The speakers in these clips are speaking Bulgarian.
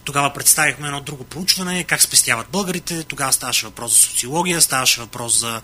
Тогава представихме едно друго проучване, как спестяват българите. Тогава ставаше въпрос за социология, ставаше въпрос за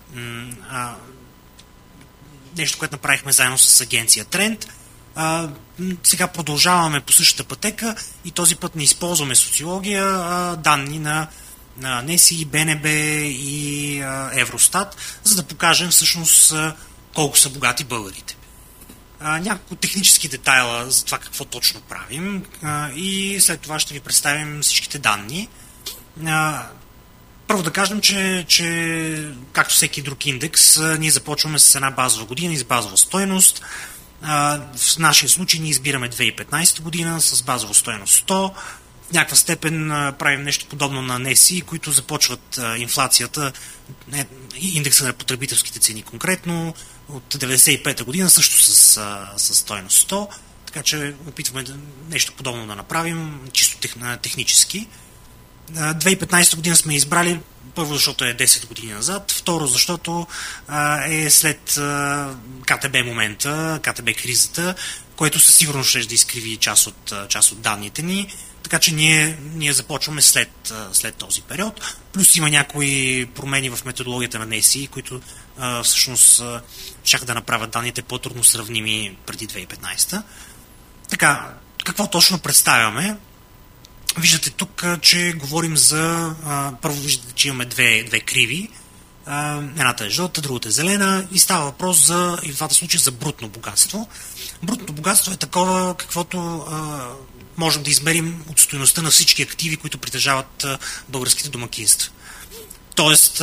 нещо, което направихме заедно с агенция Тренд. Сега продължаваме по същата пътека и този път не използваме социология, данни на НСИ, БНБ и Евростат, за да покажем всъщност колко са богати българите. Няколко технически детайла за това какво точно правим и след това ще ви представим всичките данни. Първо да кажем, че както всеки друг индекс, ние започваме с една базова година и с базова стойност. В нашия случай ние избираме 2015 година с базова стойност 100. В някаква степен правим нещо подобно на НСИ, които започват инфлацията, индекса на потребителските цени конкретно, от 1995 година също с стойност 100. Така че опитваме нещо подобно да направим, чисто технически. 2015 година сме избрали първо, защото е 10 години назад, второ, защото е след КТБ момента, КТБ кризата, който със сигурност ще да изкриви част от данните ни, така че ние започваме след този период. Плюс има някои промени в методологията на НСИ, които всъщност щяха да направят данните по-трудно сравними преди 2015. Така, какво точно представяме? Виждате тук, че говорим за... Първо виждате, че имаме две криви. Едната е жълта, другата е зелена и става въпрос за, и в двата случая, за брутно богатство. Брутното богатство е такова, каквото можем да измерим от стойността на всички активи, които притежават българските домакинства. Тоест,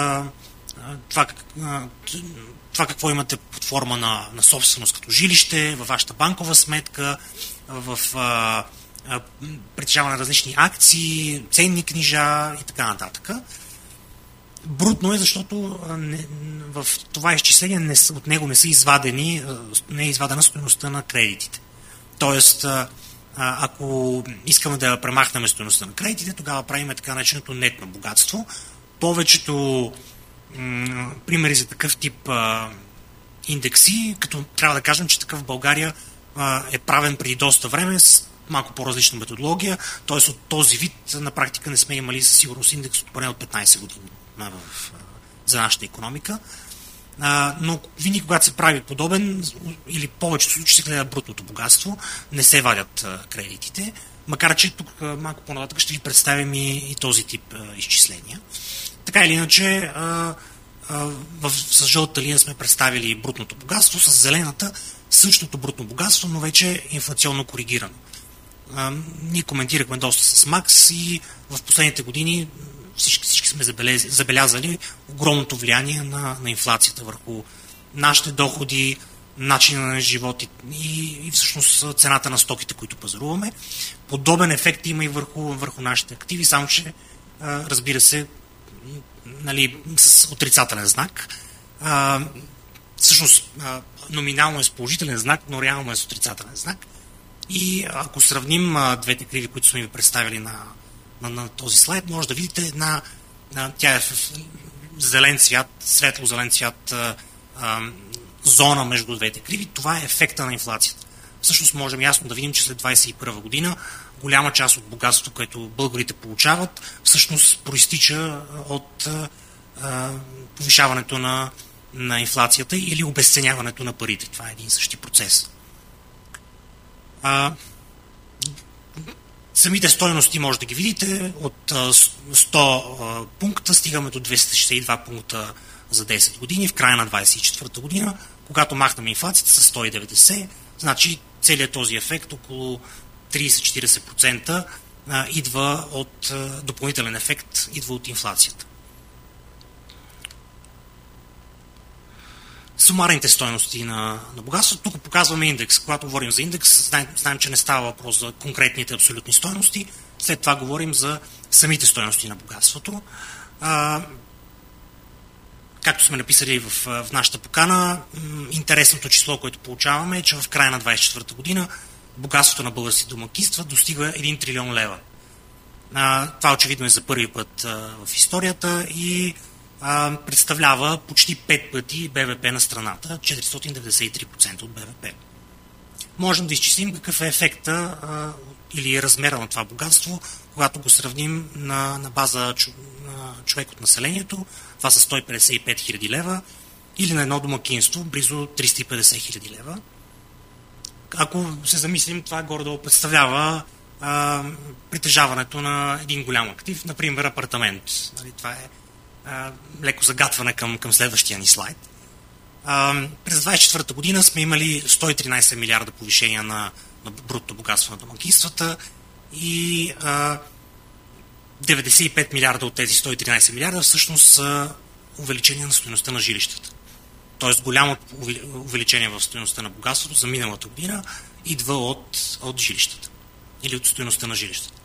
това какво имате под форма на собственост като жилище, във вашата банкова сметка, в притежаване на различни акции, ценни книжа и така нататък. Брутно е, защото в това изчисление от него не е извадена стойността на кредитите. Тоест, ако искаме да премахнем стойността на кредитите, тогава правим така нареченото нетно богатство. Повечето примери за такъв тип индекси, като трябва да кажем, че такъв в България е правен преди доста време с малко по-различна методология, т.е. от този вид на практика не сме имали със сигурност индекс поне от 15 години за нашата икономика. Но винаги, когато се прави подобен, или повечето случаи се гледа брутното богатство, не се вадят кредитите, макар че тук малко по-нататък ще ви представим и този тип изчисления. Така или иначе, с жълтата линия сме представили брутното богатство, с зелената същото брутно богатство, но вече инфлационно коригирано. Ние коментирахме доста с Макс и в последните години всички сме забелязали огромното влияние на инфлацията върху нашите доходи, начина на живот и всъщност цената на стоките, които пазаруваме. Подобен ефект има и върху нашите активи, само че разбира се, с отрицателен знак. Всъщност номинално е с положителен знак, но реално е с отрицателен знак. И ако сравним двете криви, които сме ви представили на този слайд, може да видите тя е в зелен цвят, светло-зелен цвят зона между двете криви. Това е ефекта на инфлацията. Всъщност можем ясно да видим, че след 2021 година голяма част от богатството, което българите получават, всъщност проистича от повишаването на инфлацията или обезценяването на парите. Това е един и същи процес. Самите стойности може да ги видите. От 100 пункта стигаме до 262 пункта за 10 години в края на 2024 година. Когато махнем инфлацията с 190, значи целият този ефект, около 30-40%, идва от допълнителен ефект, идва от инфлацията. Сумарните стойности на богатството. Тук показваме индекс. Когато говорим за индекс, знаем, че не става въпрос за конкретните абсолютни стойности. След това говорим за самите стойности на богатството. Както сме написали в нашата покана, интересното число, което получаваме е, че в края на 2024 година богатството на българските домакинства достига 1 трилион лева. Това очевидно е за първи път в историята и представлява почти 5 пъти БВП на страната, 493% от БВП. можем да изчислим какъв е ефекта или размера на това богатство, когато го сравним на база човек от населението. Това са 155 хиляди лева, или на едно домакинство близо 350 хиляди лева. Ако се замислим, това горе-долу представлява притежаването на един голям актив, например апартамент. Нали, това е леко загатване към следващия ни слайд. През 24-та година сме имали 113 милиарда повишения на брутното богатство на домакинствата и 95 милиарда от тези 113 милиарда всъщност са увеличение на стойността на жилищата. Тоест голямо увеличение в стойността на богатството за миналата година идва от жилищата или от стойността на жилищата.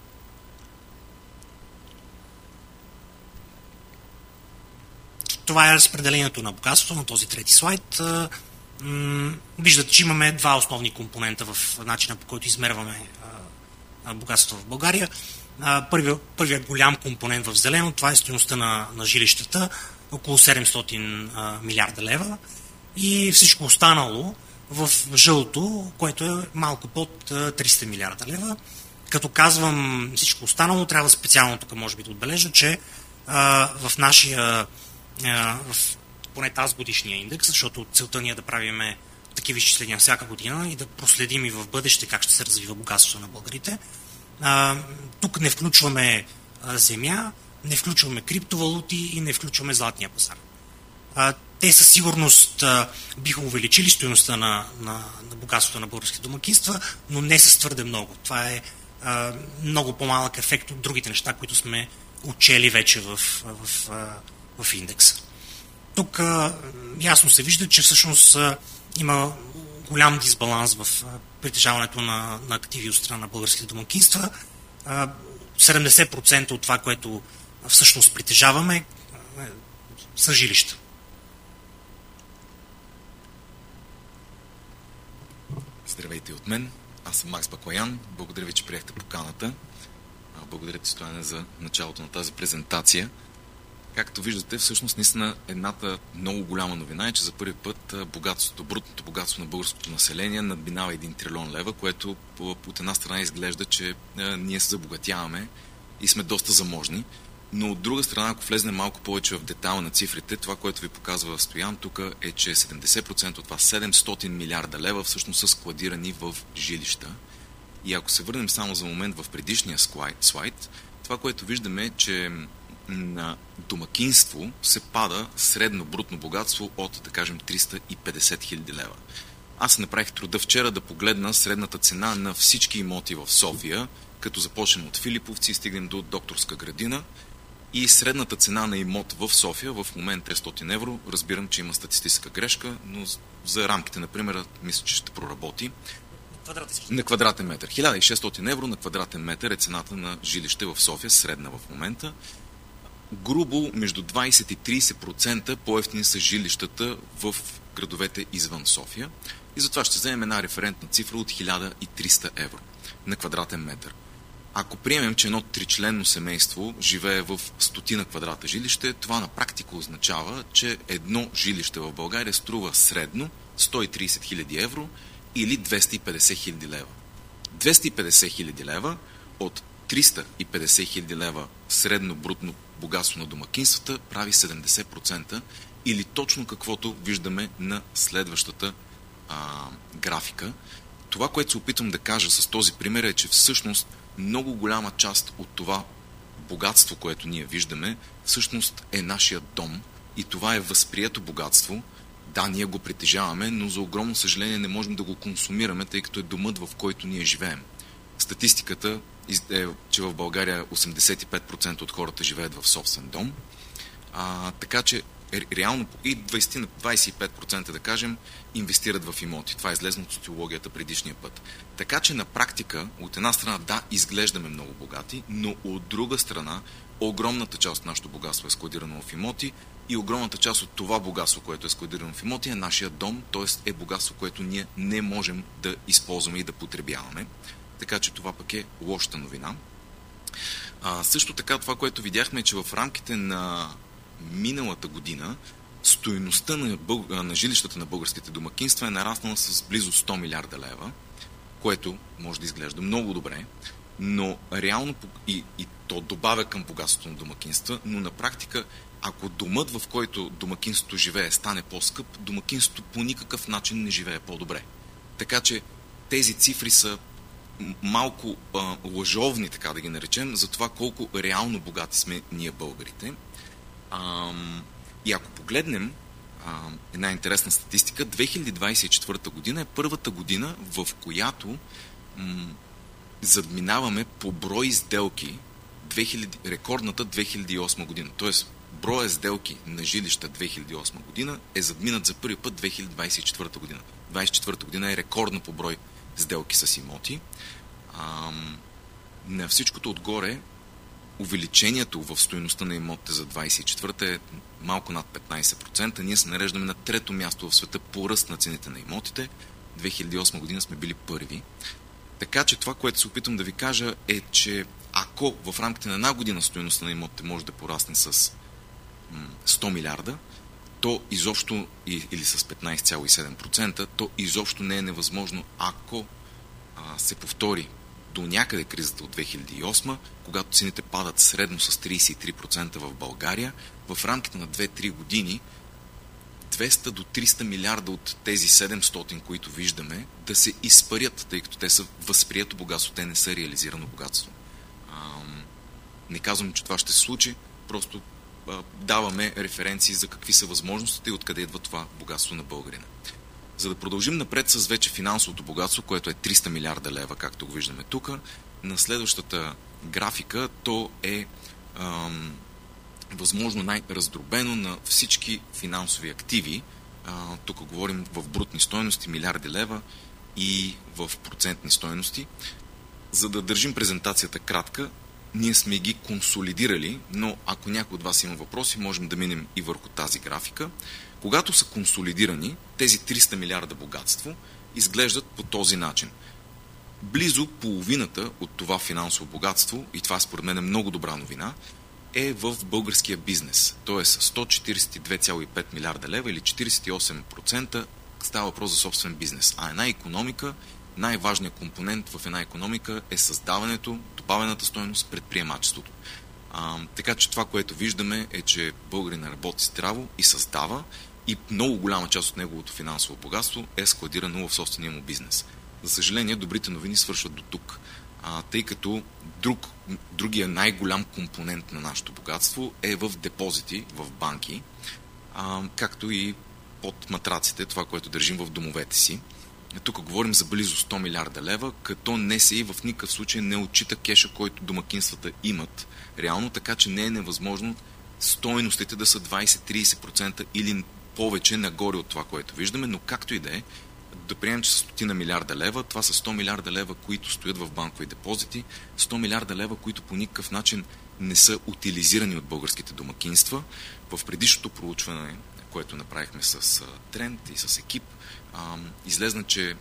Това е разпределението на богатството на този трети слайд. Виждате, че имаме два основни компонента в начина, по който измерваме богатството в България. Първият голям компонент в зелено, това е стойността на жилищата, около 700 милиарда лева, и всичко останало в жълто, което е малко под 300 милиарда лева. Като казвам всичко останало, трябва специално тук може би да отбележа, че в нашия в поне тази годишния индекс, защото целта ни е да правим такива изчисления всяка година и да проследим и в бъдеще как ще се развива богатството на българите. Тук не включваме земя, не включваме криптовалути и не включваме златния пазар. Те със сигурност биха увеличили стойността на богатството на български домакинства, но не с твърде много. Това е много по-малък ефект от другите неща, които сме учели вече в индекса. Тук ясно се вижда, че всъщност има голям дисбаланс в притежаването на активи от страна на българските домакинства. 70% от това, което всъщност притежаваме, са жилища. Здравейте от мен. Аз съм Макс Баклаян. Благодаря ви, че приехте поканата. Благодаря ти, Стояне, за началото на тази презентация. Както виждате, всъщност наистина едната много голяма новина е, че за първи път брутното богатство на българското население надминава 1 трилион лева, което от една страна изглежда, че ние се забогатяваме и сме доста заможни. Но от друга страна, ако влезнем малко повече в детайл на цифрите, това, което ви показва Стоян тук, е, че 70% от това, 700 милиарда лева, всъщност са складирани в жилища. И ако се върнем само за момент в предишния слайд, това, което виждаме е, че на домакинство се пада средно брутно богатство от, да кажем, 350 хиляди лева. Аз направих труда вчера да погледна средната цена на всички имоти в София, като започнем от Филиповци и стигнем до Докторска градина. И средната цена на имот в София в момент 300 евро. Разбирам, че има статистическа грешка, но за рамките, например, мисля, че ще проработи. На квадратен метър. 1600 евро на квадратен метър е цената на жилище в София, средна в момента. Грубо между 20 и 30% по-евтини са жилищата в градовете извън София. И затова ще вземем една референтна цифра от 1300 евро на квадратен метър. Ако приемем, че едно тричленно семейство живее в 100 квадрата жилище, това на практика означава, че едно жилище в България струва средно 130 хиляди евро или 250 хиляди лева. 250 хиляди лева от 350 хиляди лева средно брутно богатство на домакинствата прави 70% или точно каквото виждаме на следващата графика. Това, което се опитвам да кажа с този пример е, че всъщност много голяма част от това богатство, което ние виждаме, всъщност е нашия дом и това е възприето богатство. Да, ние го притежаваме, но за огромно съжаление не можем да го консумираме, тъй като е домът, в който ние живеем. Статистиката е, че в България 85% от хората живеят в собствен дом, така че реално и 25% да кажем инвестират в имоти. Това е излезно от социологията предишния път. Така че на практика, от една страна да, изглеждаме много богати, но от друга страна огромната част от нашето богатство е складирано в имоти и огромната част от това богатство, което е складирано в имоти, е нашия дом, т.е. е богатство, което ние не можем да използваме и да потребяваме. Така че това пък е лошата новина. Също така това, което видяхме, е, че в рамките на миналата година стойността на жилищата на българските домакинства е нараснала с близо 100 милиарда лева, което може да изглежда много добре, но реално и то добавя към богатството на домакинства, но на практика, ако домът, в който домакинството живее, стане по-скъп, домакинството по никакъв начин не живее по-добре. Така че тези цифри са малко лъжовни, така да ги наречем, за това колко реално богати сме ние българите. И ако погледнем една интересна статистика, 2024 година е първата година, в която задминаваме по брой сделки рекордната 2008 година. Тоест, броя сделки на жилища 2008 година е задминат за първи път 2024 година. 2024 година е рекордна по брой сделки с имоти. На всичкото отгоре, увеличението в стойността на имотите за 24-та е малко над 15%. Ние се нареждаме на трето място в света по ръст на цените на имотите. 2008 година сме били първи. Така че това, което се опитвам да ви кажа е, че ако в рамките на една година стойността на имотите може да порасне с 100 милиарда, то изобщо, или с 15,7%, то изобщо не е невъзможно, ако се повтори до някъде кризата от 2008, когато цените падат средно с 33% в България, в рамките на 2-3 години 200 до 300 милиарда от тези 700, които виждаме, да се изпарят, тъй като те са възприето богатство, те не са реализирано богатство. Не казвам, че това ще се случи, просто даваме референции за какви са възможностите и откъде идва това богатство на българина. За да продължим напред с вече финансовото богатство, което е 300 милиарда лева, както го виждаме тук, на следващата графика то е възможно най-раздробено на всички финансови активи. Тук говорим в брутни стойности, милиарди лева и в процентни стойности. За да държим презентацията кратка, ние сме ги консолидирали, но ако някой от вас има въпроси, можем да минем и върху тази графика. Когато са консолидирани, тези 300 милиарда богатство изглеждат по този начин. Близо половината от това финансово богатство, и това според мен е много добра новина, е в българския бизнес. Тоест 142,5 милиарда лева или 48% става въпрос за собствен бизнес. А една икономика, най-важният компонент в една икономика е създаването, добавената стойност, предприемачеството. Така че това, което виждаме е, че българин работи здраво и създава и много голяма част от неговото финансово богатство е складирано в собствения му бизнес. За съжаление, добрите новини свършват до тук, тъй като другия най-голям компонент на нашето богатство е в депозити, в банки, както и под матраците, това, което държим в домовете си. Тук говорим за близо 100 милиарда лева, като НСИ в никакъв случай не отчита кеша, който домакинствата имат реално, така че не е невъзможно стойностите да са 20-30% или повече нагоре от това, което виждаме, но както и да е, да приемем, че са 100 милиарда лева, това са 100 милиарда лева, които стоят в банкови депозити, 100 милиарда лева, които по никакъв начин не са утилизирани от българските домакинства. В предишното проучване, което направихме с Тренд и с екип, излезна, че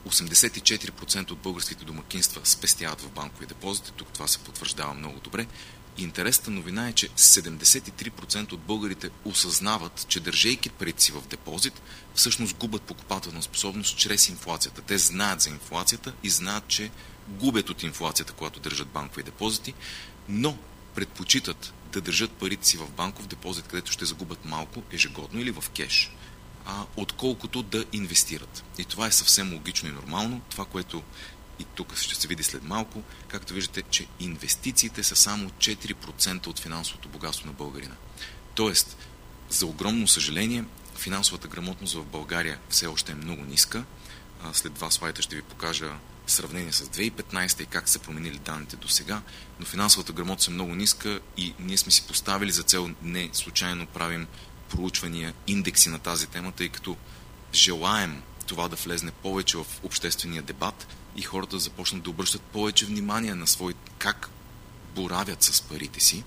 84% от българските домакинства спестяват в банкови депозити. Тук това се потвърждава много добре. И интересната новина е, че 73% от българите осъзнават, че държейки парите си в депозит, всъщност губят покупателна способност чрез инфлацията. Те знаят за инфлацията и знаят, че губят от инфлацията, когато държат банкови депозити, но предпочитат да държат парите си в банков депозит, където ще загубят малко ежегодно или в кеш, отколкото да инвестират. И това е съвсем логично и нормално. Това, което и тук ще се види след малко, както виждате, че инвестициите са само 4% от финансовото богатство на българина. Тоест, за огромно съжаление, финансовата грамотност в България все още е много ниска. След 2 слайда ще ви покажа сравнение с 2015 и как са променили данните до сега, но финансовата грамотност е много ниска и ние сме си поставили за цел, не случайно правим проучвания, индекси на тази тема, тъй като желаем това да влезне повече в обществения дебат и хората да започнат да обръщат повече внимание на как боравят с парите си.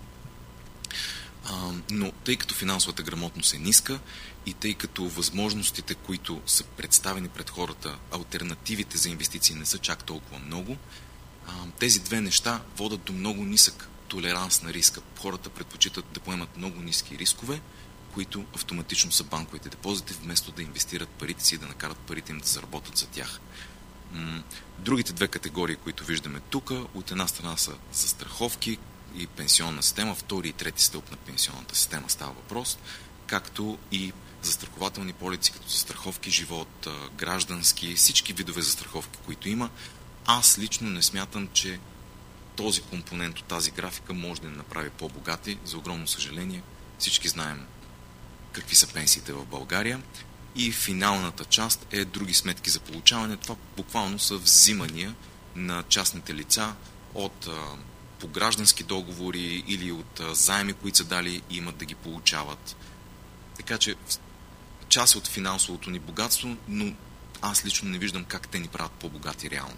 Но тъй като финансовата грамотност е ниска и тъй като възможностите, които са представени пред хората, алтернативите за инвестиции не са чак толкова много, тези две неща водят до много нисък толеранс на риска. Хората предпочитат да поемат много ниски рискове, които автоматично са банковите депозити, вместо да инвестират парите си и да накарат парите им да заработят за тях. Другите две категории, които виждаме тук, от една страна са застраховки и пенсионна система, втори и трети стълб на пенсионната система става въпрос, както и застрахователни полици, като застраховки, живот, граждански, всички видове застраховки, които има. Аз лично не смятам, че този компонент от тази графика може да ни направи по-богати. За огромно съжаление, всички знаем какви са пенсиите в България. И финалната част е други сметки за получаване. Това буквално са взимания на частните лица по граждански договори или от заеми, които са дали и имат да ги получават. Така че част от финансовото ни богатство, но аз лично не виждам как те ни правят по-богати реално.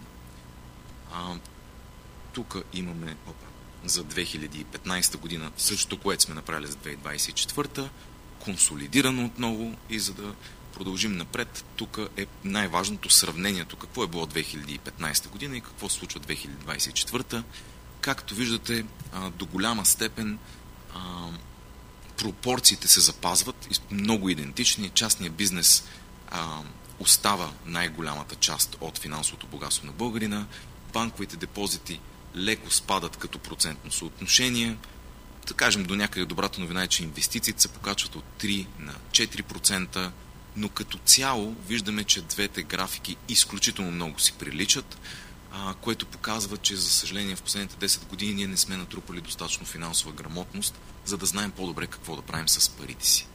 Тук имаме за 2015 година същото, което сме направили за 2024, консолидирано отново, и за да продължим напред, тук е най-важното сравнението. Какво е било 2015 година и какво се случва 2024. Както виждате, до голяма степен пропорциите се запазват, много идентични. Частният бизнес остава най-голямата част от финансовото богатство на българина. Банковите депозити леко спадат като процентно съотношение. Да кажем, до някъде добрата новина е, че инвестициите се покачват от 3 на 4%, но като цяло виждаме, че двете графики изключително много си приличат, което показва, че за съжаление в последните 10 години ние не сме натрупали достатъчно финансова грамотност, за да знаем по-добре какво да правим с парите си.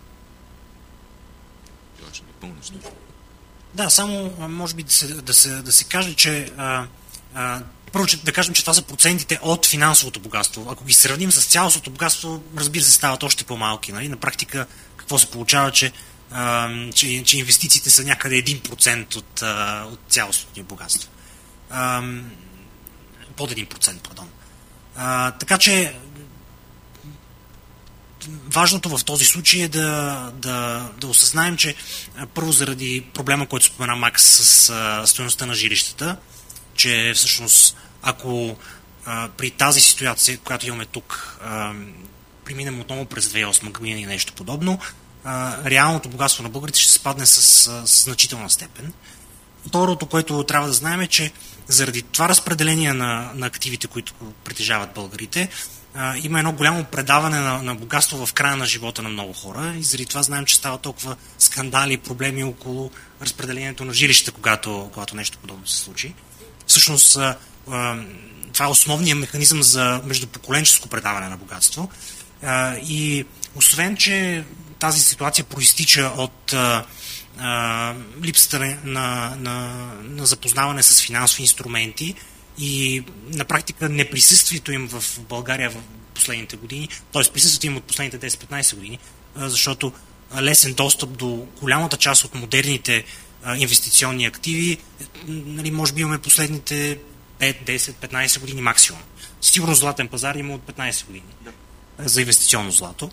Ще допълниш нещо? Да, само може би да се каже, че първо, да кажем, че това са процентите от финансовото богатство. Ако ги сравним с цялостното богатство, разбира се, стават още по-малки. Нали? На практика какво се получава, че инвестициите са някъде 1% от цялостното ни богатство. Под 1%, пардон. Така че важното в този случай е да осъзнаем, че първо заради проблема, който спомена Макс с стойността на жилищата, че всъщност ако при тази ситуация, която имаме тук, преминем отново през 2008 година и нещо подобно, реалното богатство на българите ще спадне с значителна степен. Второто, което трябва да знаем, е, че заради това разпределение на активите, които притежават българите, има едно голямо предаване на богатство в края на живота на много хора и заради това знаем, че става толкова скандали и проблеми около разпределението на жилища, когато нещо подобно се случи. Всъщност, това е основният механизъм за междупоколенческо предаване на богатство. И освен, че тази ситуация проистича от липсата на запознаване с финансови инструменти и на практика неприсъствието им в България в последните години, т.е. присъствието им от последните 10-15 години, защото лесен достъп до голямата част от модерните инвестиционни активи, нали, може би имаме последните 5, 10, 15 години максимум. Сигурно златен пазар има от 15 години за инвестиционно злато.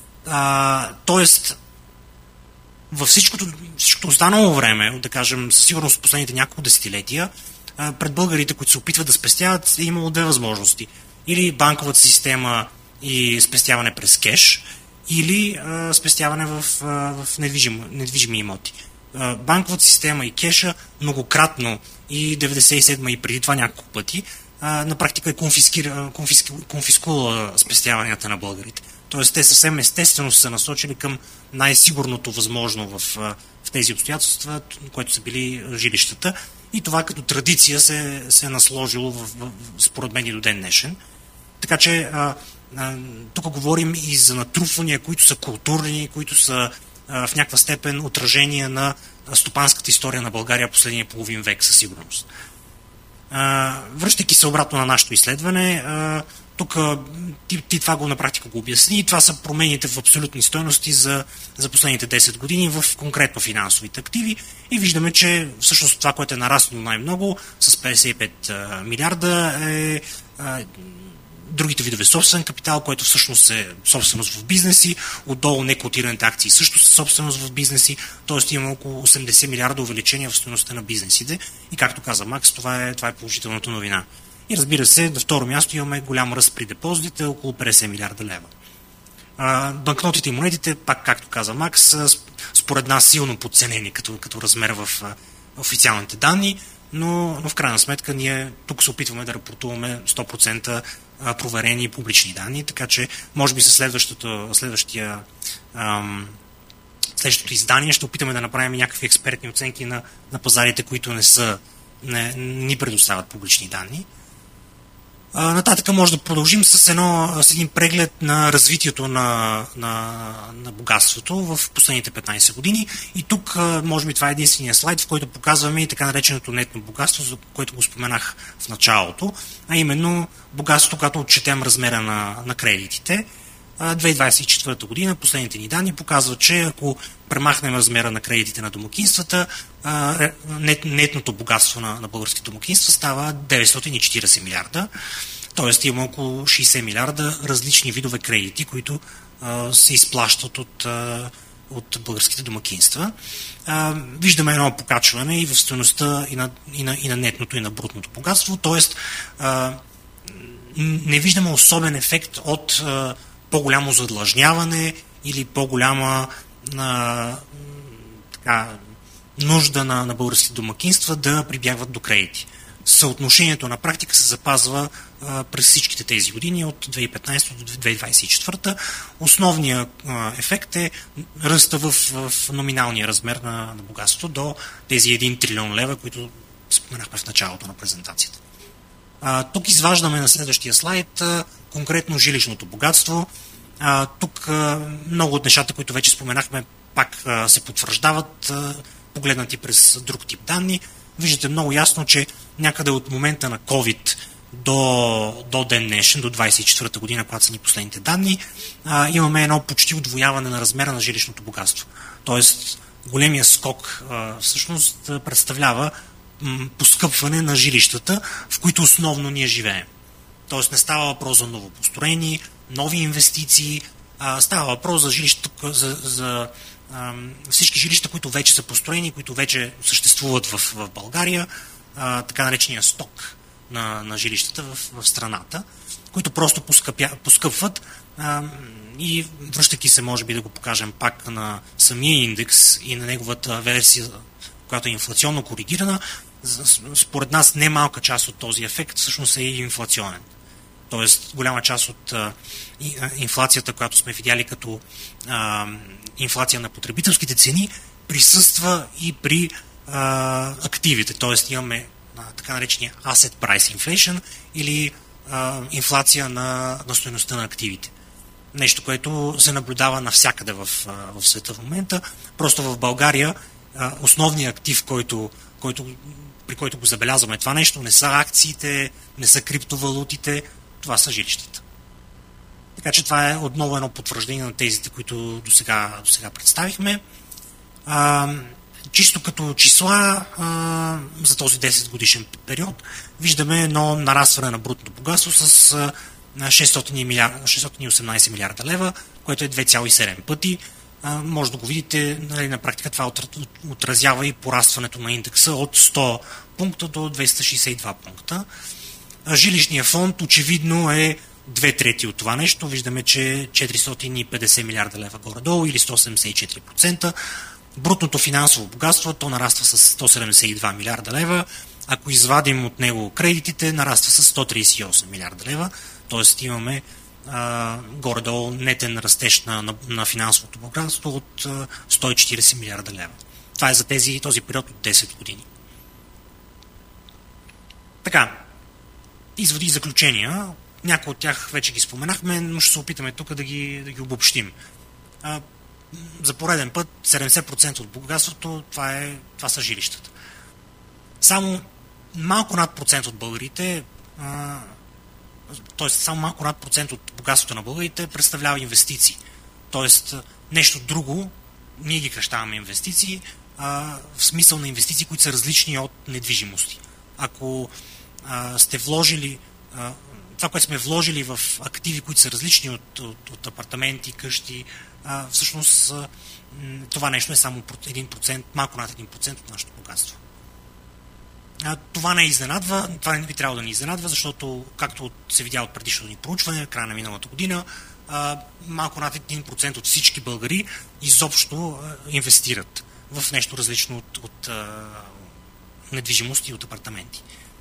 Тоест, във всичкото останало време, да кажем, със сигурност последните няколко десетилетия, пред българите, които се опитват да спестяват, е имало две възможности. Или банковата система и спестяване през кеш, или спестяване в недвижими имоти. Банковата система и кеша многократно и 97 и преди това няколко пъти на практика е конфискувала спестяванията на българите. Тоест те съвсем естествено са насочили към най-сигурното възможно в тези обстоятелства, което са били жилищата. И това като традиция се е насложило според мен и до ден днешен. Така че тук говорим и за натрупвания, които са културни, които са в някаква степен отражение на стопанската история на България последния половин век със сигурност. Връщайки се обратно на нашето изследване, тук ти това на практика го обясни. Това са промените в абсолютни стойности за последните 10 години в конкретно финансовите активи и виждаме, че всъщност това, което е нараснало най-много с 55 милиарда е другите видове собствен капитал, което всъщност е собственост в бизнеси, отдолу некотираните акции също са собственост в бизнеси, т.е. има около 80 милиарда увеличение в стойността на бизнесите и както каза Макс, това е положителната новина. И разбира се, на второ място имаме голям ръст при депозитите, около 50 милиарда лева. Банкнотите и монетите, пак както каза Макс, са според нас силно подценени като размер в официалните данни, но в крайна сметка ние тук се опитваме да рапортуваме 100% проверени публични данни, така че може би със следващото издание ще опитаме да направим някакви експертни оценки на пазарите, които не ни предоставят публични данни. Нататък може да продължим с един преглед на развитието на богатството в последните 15 години. И тук, може би, това е единствения слайд, в който показваме и така нареченото нетно богатство, за което го споменах в началото, а именно богатството, когато отчетем размера на кредитите. 2024 година, последните ни данни показват, че ако премахнем размера на кредитите на домакинствата, нетното богатство на българските домакинства става 940 милиарда. Тоест има около 60 милиарда различни видове кредити, които се изплащат от българските домакинства. Виждаме едно покачване и в стойността и на нетното и на брутното богатство, т.е. не виждаме особен ефект от по-голямо задлъжняване или по-голяма нужда на българските домакинства да прибягват до кредити. Съотношението на практика се запазва през всичките тези години от 2015 до 2024. Основният ефект е ръста в номиналния размер на богатството до тези 1 трилион лева, които споменахме в началото на презентацията. Тук изваждаме на следващия слайд конкретно жилищното богатство. Тук много от нещата, които вече споменахме, пак се потвърждават, погледнати през друг тип данни. Виждате много ясно, че някъде от момента на COVID до ден днешен, до 24-та година, когато са ни последните данни, имаме едно почти удвояване на размера на жилищното богатство. Тоест, големия скок всъщност представлява поскъпване на жилищата, в които основно ние живеем. Тоест не става въпрос за новопостроени, нови инвестиции, става въпрос за жилища, за всички жилища, които вече са построени, които вече съществуват в България, така наречения сток на жилищата в страната, които просто поскъпват и връщайки се, може би да го покажем пак на самия индекс и на неговата версия, която е инфлационно коригирана, според нас немалка част от този ефект всъщност е и инфлационен. Тоест, голяма част от инфлацията, която сме видяли като инфлация на потребителските цени, присъства и при активите. Тоест, имаме така наречения asset price inflation или инфлация на стойността на активите. Нещо, което се наблюдава навсякъде в света в момента. Просто в България основният актив, при който го забелязваме това нещо, не са акциите, не са криптовалутите, това са жилищата. Така че това е отново едно потвърждение на тезите, които до сега представихме. Чисто като числа за този 10 годишен период виждаме едно нарастване на брутното богатство с 618 милиарда лева, което е 2,7 пъти. Може да го видите, на практика това отразява и порастването на индекса от 100 пункта до 262 пункта. Жилищният фонд очевидно е 2/3 от това нещо. Виждаме, че 450 милиарда лева горе-долу или 174%. Брутното финансово богатство, то нараства с 172 милиарда лева. Ако извадим от него кредитите, нараства с 138 милиарда лева. Тоест имаме горе-долу нетен растеж на финансовото богатство от 140 милиарда лева. Това е за този период от 10 години. Така, изводи и заключения. Някои от тях вече ги споменахме, но ще се опитаме тук да ги обобщим. За пореден път 70% от богатството това са жилищата. Само малко над процент от българите, т.е. само малко над процент от богатството на българите представлява инвестиции. Т.е. нещо друго, ние ги кръщаваме инвестиции, в смисъл на инвестиции, които са различни от недвижимости. Ако сте вложили това, което сме вложили в активи, които са различни от апартаменти, къщи, всъщност това нещо е само 1%, малко над 1% от нашето богатство. Това не изненадва, това не би трябвало да ни изненадва, защото, както се видя от предишното ни проучване, края на миналата година, малко над 1% от всички българи изобщо инвестират в нещо различно от недвижимости и от апартаменти.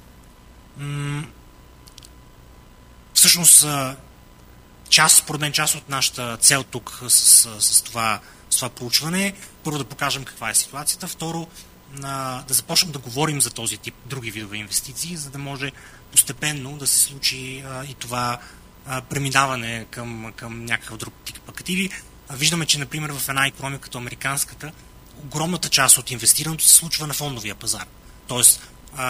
Всъщност, според мен, част от нашата цел тук с това проучване е първо да покажем каква е ситуацията, второ да започнем да говорим за този тип други видове инвестиции, за да може постепенно да се случи и това преминаване към някакъв друг тип активи. Виждаме, че, например, в една икономика като американската, огромната част от инвестирането се случва на фондовия пазар. Тоест,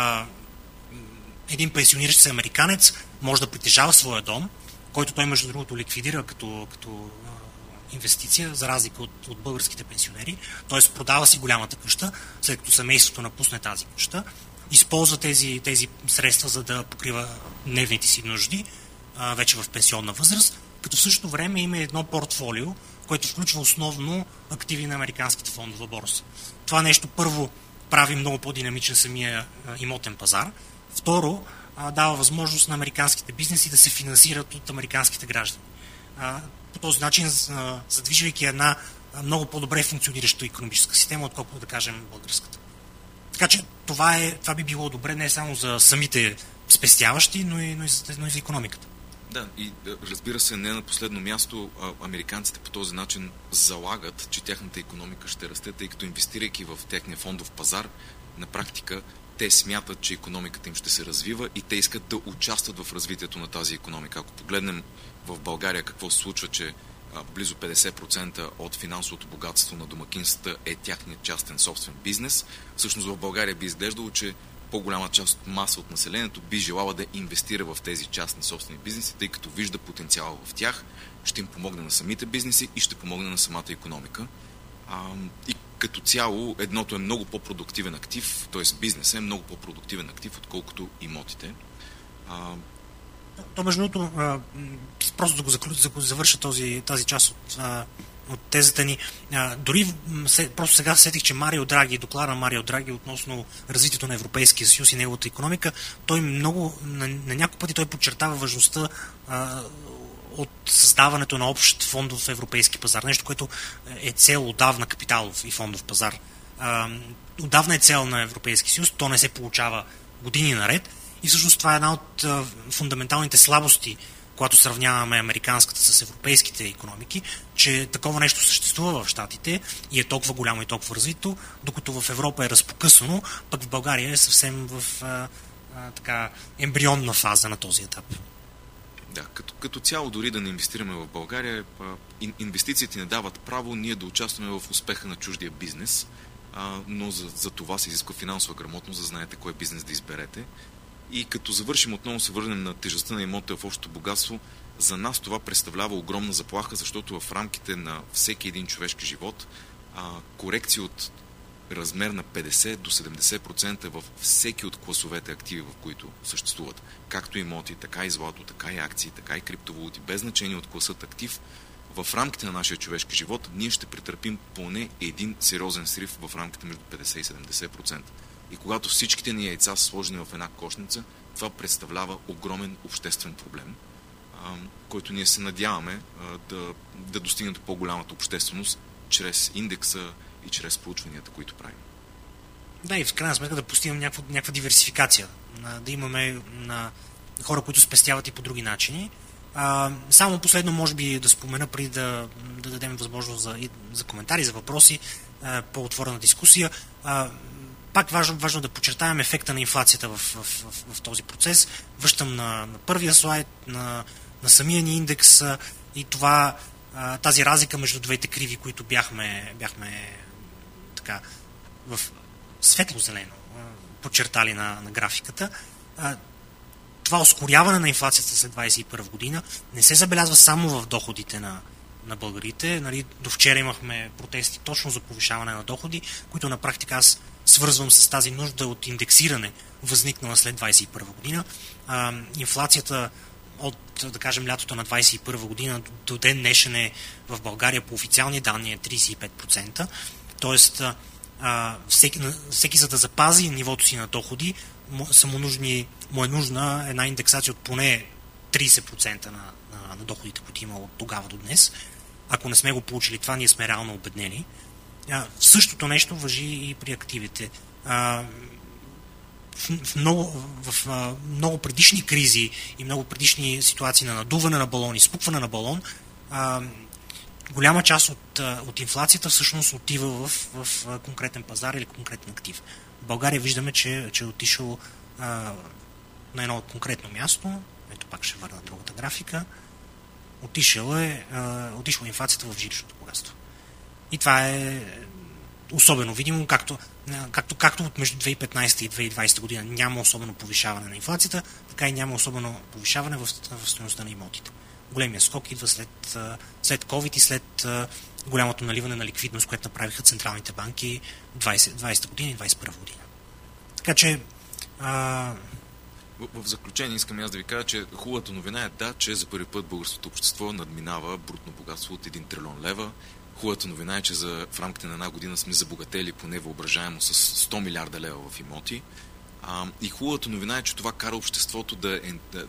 един пенсиониращ се американец може да притежава своя дом, който той, между другото, ликвидира като инвестиция, за разлика от българските пенсионери. Т.е. продава си голямата къща, след като семейството напусне тази къща, използва тези средства, за да покрива дневните си нужди, вече в пенсионна възраст, като в същото време има едно портфолио, което включва основно активи на американските фондова борса. Това нещо първо прави много по-динамичен самия имотен пазар. Второ, дава възможност на американските бизнеси да се финансират от американските граждани. По този начин, задвижвайки една много по-добре функционираща икономическа система, отколкото да кажем българската. Така че това би било добре не само за самите спестяващи, но и за икономиката. Да, и разбира се, не на последно място, американците по този начин залагат, че тяхната икономика ще расте, тъй като инвестирайки в техния фондов пазар, на практика те смятат, че икономиката им ще се развива и те искат да участват в развитието на тази икономика. Ако погледнем в България какво се случва, че близо 50% от финансовото богатство на домакинствата е тяхният частен собствен бизнес, всъщност в България би изглеждало, че по-голяма част от маса от населението би желала да инвестира в тези частни собствени бизнеси, тъй като вижда потенциал в тях, ще им помогне на самите бизнеси и ще помогне на самата икономика. И като цяло едното е много по-продуктивен актив, т.е. бизнесът е много по-продуктивен актив, отколкото имотите. То, между другото, просто да го завърша тази част от тезата ни. Дори просто сега сетих, че доклада на Марио Драги относно развитието на Европейския съюз и неговата икономика, той на няколко пъти той подчертава важността от създаването на общ фондов европейски пазар. Нещо, което е цел отдавна капиталов и фондов пазар. Отдавна е цел на Европейския съюз, то не се получава години наред и всъщност това е една от фундаменталните слабости, когато сравняваме американската с европейските икономики, че такова нещо съществува в Щатите и е толкова голямо и толкова развито, докато в Европа е разпокъсано, пък в България е съвсем в ембрионна фаза на този етап. Да, като цяло, дори да не инвестираме в България, инвестициите не дават право ние да участваме в успеха на чуждия бизнес, но за това се изисква финансова грамотност, за да знаете кой бизнес да изберете. И като завършим, отново се върнем на тежестта на имота в общото богатство, за нас това представлява огромна заплаха, защото в рамките на всеки един човешки живот корекции от размер на 50 до 70% във всеки от класовете активи, в които съществуват. Както имоти, така и злато, така и акции, така и криптовалути, без значение от класът актив, в рамките на нашия човешки живот ние ще претърпим поне един сериозен срив в рамките между 50 и 70%. И когато всичките ни яйца са сложени в една кошница, това представлява огромен обществен проблем, който ние се надяваме да достигне до по-голямата общественост чрез индекса и чрез проучванията, които правим. Да, и в крайна сметка да постигнем някаква диверсификация, да имаме хора, които спестяват и по други начини. Само последно, може би да спомена, преди да дадем възможност за коментари, за въпроси, по-отворена дискусия. Пак важно да подчертаем ефекта на инфлацията в този процес. Връщам на първия слайд, на самия ни индекс и тази разлика между двете криви, които бяхме така в светло-зелено подчертали на графиката. Това ускоряване на инфлацията след 2021 година не се забелязва само в доходите на българите. Нали, до вчера имахме протести точно за повишаване на доходи, които на практика аз свързвам с тази нужда от индексиране, възникнала след 2021 година. Инфлацията от, да кажем, лятото на 2021 година до ден днешен в България по официални данни е 35%. Тоест, всеки за да запази нивото си на доходи, му е нужна една индексация от поне 30% на доходите, които има от тогава до днес. Ако не сме го получили това, ние сме реално обеднени. Същото нещо важи и при активите. В много предишни кризи и много предишни ситуации на надуване на балон, изпукване на балон, голяма част от инфлацията всъщност отива в конкретен пазар или конкретен актив. В България виждаме, че е отишъл на едно конкретно място, ето пак ще върна другата графика, отишла инфлацията в жилищното богатство. И това е особено видимо, както между 2015 и 2020 година няма особено повишаване на инфлацията, така и няма особено повишаване в стойността на имотите. Големия скок идва след COVID и след голямото наливане на ликвидност, което направиха централните банки 20 година и 21 година. Така че в заключение искам аз да ви кажа, че хубавата новина е че за първи път българското общество надминава брутно богатство от 1 трилион лева. Хубавата новина е, че в рамките на една година сме забогатели поне въображаемо с 100 милиарда лева в имоти. И хубавата новина е, че това кара обществото да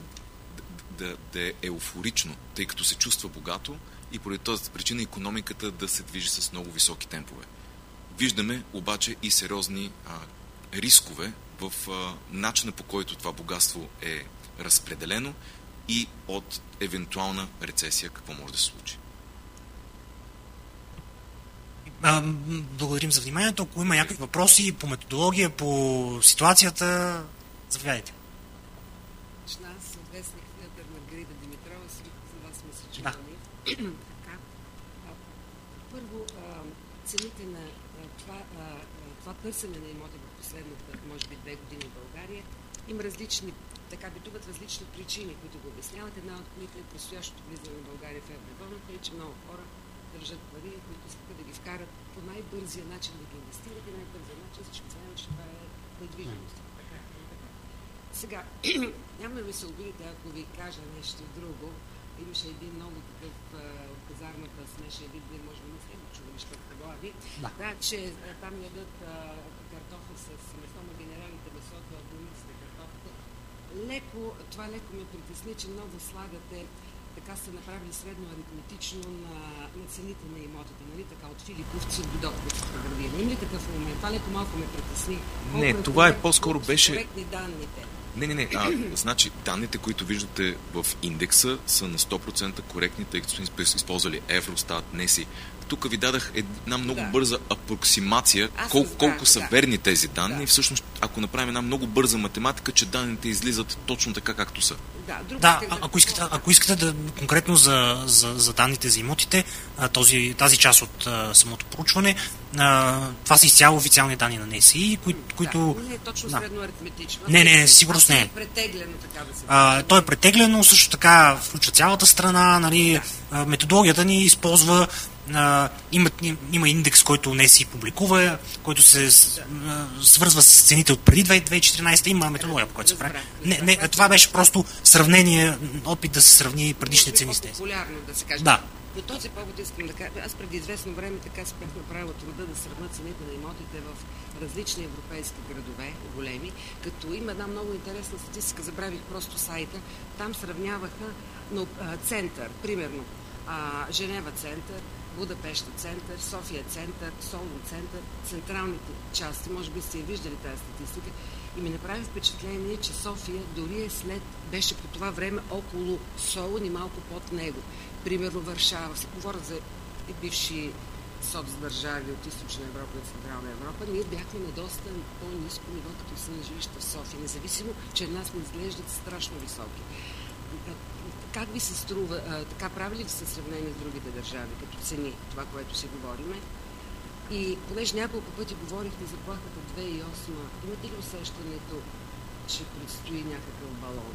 е еуфорично, тъй като се чувства богато и поради тази причина икономиката да се движи с много високи темпове. Виждаме обаче и сериозни рискове в начина, по който това богатство е разпределено и от евентуална рецесия какво може да се случи. Благодарим за вниманието. Ако има някакви въпроси по методология, по ситуацията, заповядайте. Аз съвестник Федор Маргарита Димитрова, за вас сме се чували. Първо, цените на това търсене на имоти в последната, може би 2 години в България, има различни, битуват различни причини, които го обясняват. Една от които е предстоящото влизане в България в еврозоната, че много хора държат пари, които искат да ги вкарат по най-бързия начин да ги инвестират и най-бързия начин, всички знаем, че това е недвижимост. Сега, няма да ми се обидите, ако ви кажа нещо друго. Имаше един много такъв от казармата смешен вид, вие може да не сте го чували, защото глави. Да, че там ядат картофа с месо на генералите, месото, абдомиците, картофите. Това леко ме притесни, че много слагате, така сте направили средно аритметично на цените на имотите, нали? Така от Филиповци до Докторската градина. Има ли такъв момент? Това леко малко ме притесни. Не, това е по-скоро беше... коректни данните. Не. Значи, данните, които виждате в индекса, са на 100% коректни, тъй като сме използвали Евростат, НЕСИ. Тук ви дадах една много бърза апроксимация, колко са верни тези данни. И всъщност, ако направим една много бърза математика, че данните излизат точно така, както са. Ако искате да конкретно за данните за имотите, тази част от самото проучване, това са изцяло официални данни на НСИ, които... Не е точно средно аритметично. Не, сигурност не е. Претеглено, така да се... То е претеглено, също така включва цялата страна, нали, методологията ни използва има индекс, който НСИ публикува, който се свързва с цените от преди 2014, има методология, по която се прави. Това беше просто сравнение, опит да се сравни предишни цени с тези. Популярно да се каже. Да. По този повод искам да кажа, аз преди известно време така си бях направила труда да сравня цените на имотите в различни европейски градове, големи, като има една много интересна статистика, забравих просто сайта, там сравняваха център, примерно Женева център, Будапеща център, София център, Солун център, централните части, може би сте и виждали тази статистика, и ми направи впечатление, че София дори беше по това време около Солун и малко под него. Примерно Варшава, се говоря за бивши соцдържави от Източна Европа и Централна Европа, ние бяхме на доста по-ниско ниво, като са на жилища в София, независимо, че нас не изглеждат страшно високи. Как ви се струва, така прави ли се сравнение с другите държави, като цени това, което си говориме? И понеже няколко пъти говорихте за заплахата 2008, имате ли усещането, че предстои някакъв балон?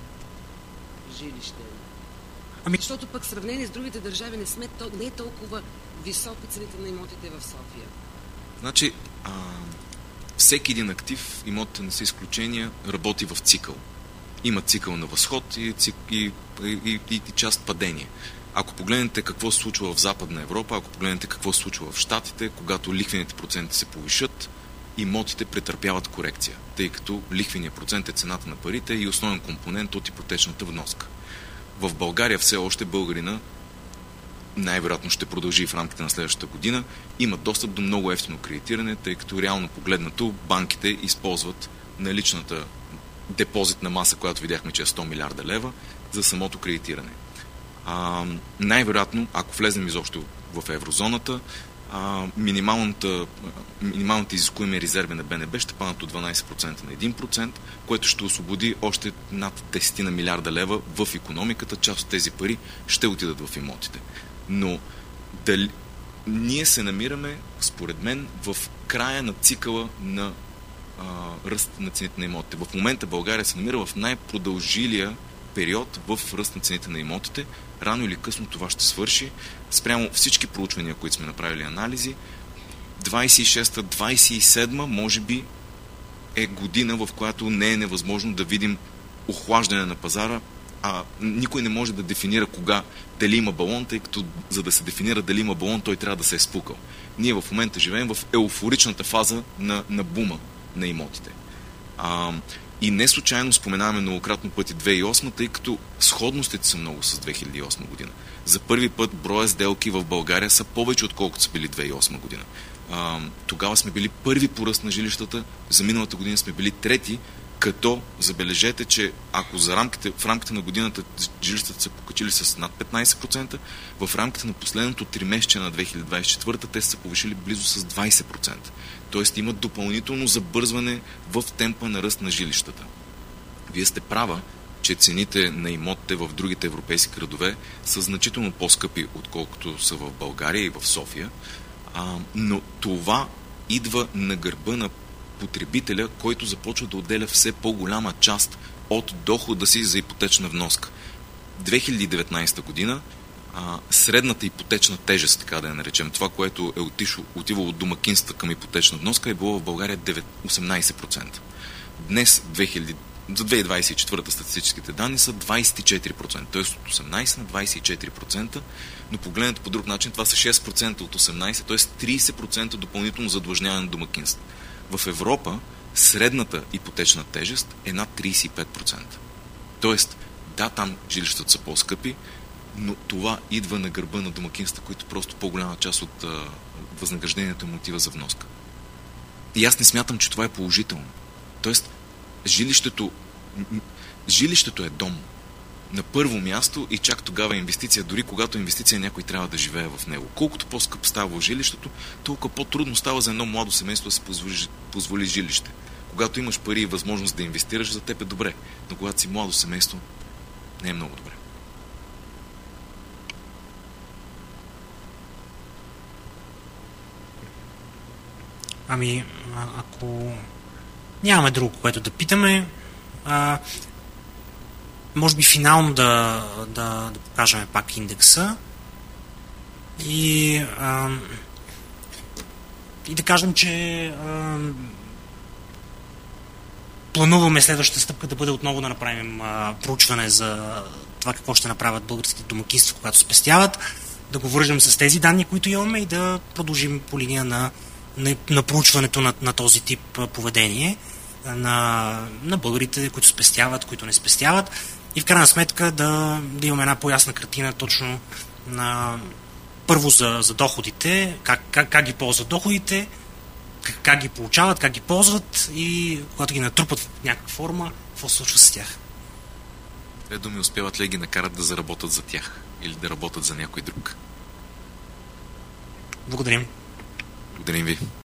Жилище? Защото пък в сравнение с другите държави не е толкова високо цените на имотите в София. Значи, всеки един актив, имотите не са изключения, работи в цикъл. Има цикъл на възход и част падение. Ако погледнете какво се случва в Западна Европа, ако погледнете какво се случва в Щатите, когато лихвените проценти се повишат, имотите претърпяват корекция, тъй като лихвеният процент е цената на парите и основен компонент от ипотечната вноска. В България все още българина най-вероятно ще продължи в рамките на следващата година, има достъп до много ефтино кредитиране, тъй като реално погледнато банките използват наличната депозитна маса, която видяхме, че е 100 милиарда лева, за самото кредитиране. Най-вероятно, ако влезем изобщо в еврозоната, минималните изискуеми резерви на БНБ ще паднат от 12% на 1%, което ще освободи още над 10 на милиарда лева в икономиката. Част от тези пари ще отидат в имотите. Но ние се намираме, според мен, в края на цикъла на ръст на цените на имотите. В момента България се намира в най-продължилия период в ръст на цените на имотите. Рано или късно това ще свърши. Спрямо всички проучвания, които сме направили анализи, 26-та, 27-та може би е година, в която не е невъзможно да видим охлаждане на пазара, а никой не може да дефинира кога, дали има балон, тъй като за да се дефинира дали има балон, той трябва да се е спукал. Ние в момента живеем в еуфоричната фаза на бума на имотите. И не случайно споменаваме многократно пъти 2008, тъй като сходностите са много с 2008 година. За първи път броя сделки в България са повече, отколкото са били 2008 година. Тогава сме били първи по ръст на жилищата, за миналата година сме били трети, като забележете, че ако в рамките на годината жилищата са покачили с над 15%, в рамките на последното 3-месечие на 2024 те са повишили близо с 20%. Тоест има допълнително забързване в темпа на ръст на жилищата. Вие сте права, че цените на имотите в другите европейски градове са значително по-скъпи, отколкото са в България и в София, но това идва на гърба на потребителя, който започва да отделя все по-голяма част от дохода си за ипотечна вноска. 2019 година средната ипотечна тежест, така да я наречем, това, което е отивало от домакинства към ипотечна вноска, е било в България 18%. Днес, за 2024 статистическите данни са 24%, т.е. от 18 на 24%, но погледнато по друг начин, това са 6% от 18%, т.е. 30% допълнително задлъжняване на домакинства. В Европа средната ипотечна тежест е над 35%. Тоест, да, там жилищата са по-скъпи, но това идва на гърба на домакинства, които просто по-голяма част от възнаграждението им отива за вноска. И аз не смятам, че това е положително. Тоест, жилището е дом. На първо място и чак тогава инвестиция, дори когато инвестиция някой трябва да живее в него. Колкото по-скъп става в жилището, толкова по-трудно става за едно младо семейство да се позволи жилище. Когато имаш пари и възможност да инвестираш, за теб е добре. Но когато си младо семейство, не е много добре. Ако нямаме друго, което да питаме, може би финално да покажем пак индекса и да кажем, че плануваме следващата стъпка да бъде отново да направим проучване за това какво ще направят българските домакинства, когато спестяват, да го вържем с тези данни, които имаме и да продължим по линия на проучването на този тип поведение на българите, които спестяват, които не спестяват и в крайна сметка да имаме една по-ясна картина точно първо за доходите, как ги ползват доходите, как ги получават, как ги ползват и когато ги натрупат в някаква форма, какво се случва с тях. Те думи успяват ли ги накарат да заработят за тях или да работят за някой друг? Благодарим. Благодарим ви.